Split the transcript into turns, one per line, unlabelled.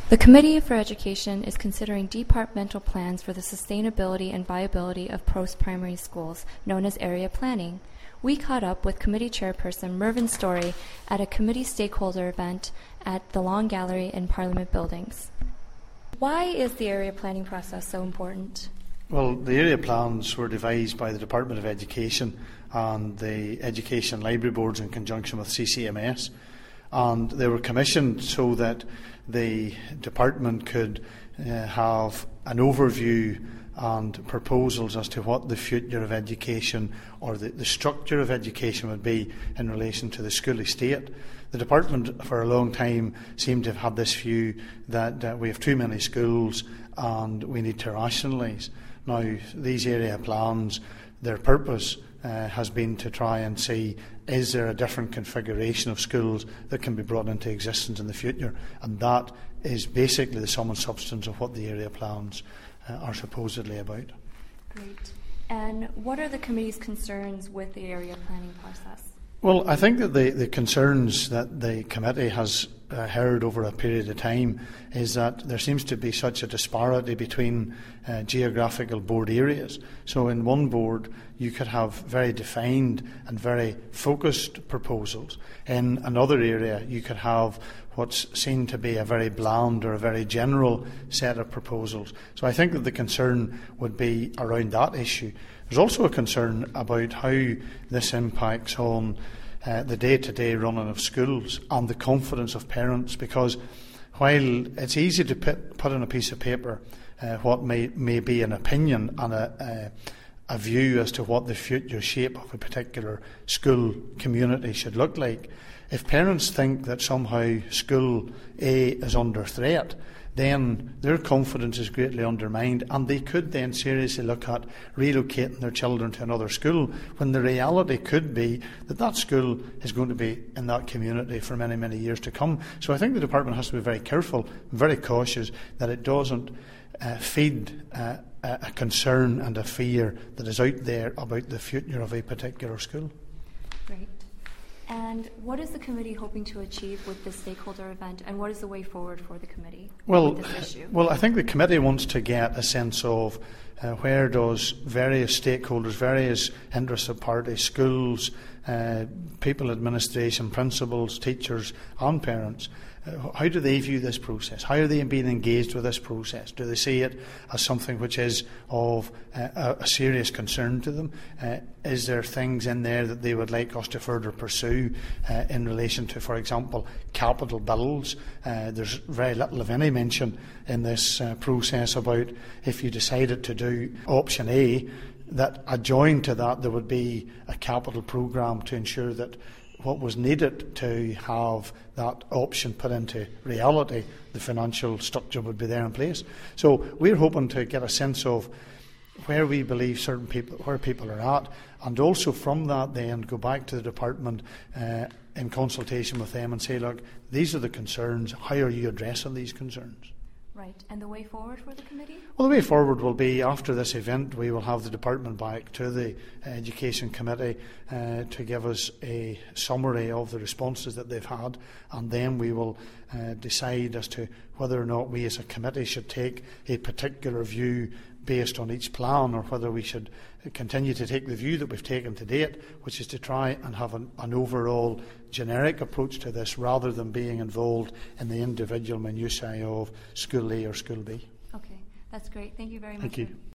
The Committee for Education is considering departmental plans for the sustainability and viability of post-primary schools, known as area planning. We caught up with Committee Chairperson Mervyn Story at a committee stakeholder event at the Long Gallery in Parliament Buildings. Why is the area planning process so important?
Well, the area plans were devised by the Department of Education and the Education Library Boards in conjunction with CCMS, and they were commissioned so that the department could have an overview and proposals as to what the future of education or the structure of education would be in relation to the school estate. The department for a long time seemed to have had this view that we have too many schools and we need to rationalise. Now, these area plans, their purpose has been to try and see, is there a different configuration of schools that can be brought into existence in the future? And that is basically the sum and substance of what the area plans are supposedly about.
Great. And what are the committee's concerns with the area planning process?
Well, I think that the concerns that the committee has heard over a period of time is that there seems to be such a disparity between geographical board areas. So in one board you could have very defined and very focused proposals. In another area you could have what's seen to be a very bland or a very general set of proposals. So I think that the concern would be around that issue. There's also a concern about how this impacts on the day-to-day running of schools and the confidence of parents, because while it's easy to put on a piece of paper what may be an opinion and a view as to what the future shape of a particular school community should look like, if parents think that somehow school A is under threat, then their confidence is greatly undermined, and they could then seriously look at relocating their children to another school, when the reality could be that that school is going to be in that community for many, many years to come. So I think the department has to be very careful, very cautious, that it doesn't feed a concern and a fear that is out there about the future of a particular school.
Great. And what is the committee hoping to achieve with this stakeholder event, and what is the way forward for the committee with this issue?
Well, I think the committee wants to get a sense of where does various stakeholders, various interested parties, schools, people, administration, principals, teachers and parents, how do they view this process? How are they being engaged with this process? Do they see it as something which is of a serious concern to them? Is there things in there that they would like us to further pursue in relation to, for example, capital bills? There's very little of any mention in this process about if you decided to do option A, that adjoined to that there would be a capital programme to ensure that what was needed to have that option put into reality, the financial structure would be there in place. So we're hoping to get a sense of where we believe where people are at, and also from that then go back to the department in consultation with them and say, look, these are the concerns, how are you addressing these concerns?
Right. And the way forward for the committee?
Well, the way forward will be after this event we will have the department back to the Education Committee to give us a summary of the responses that they've had, and then we will decide as to whether or not we as a committee should take a particular view based on each plan, or whether we should continue to take the view that we've taken to date, which is to try and have an overall generic approach to this rather than being involved in the individual minutiae of School A or School B.
Okay, that's great. Thank you very much.
Thank you.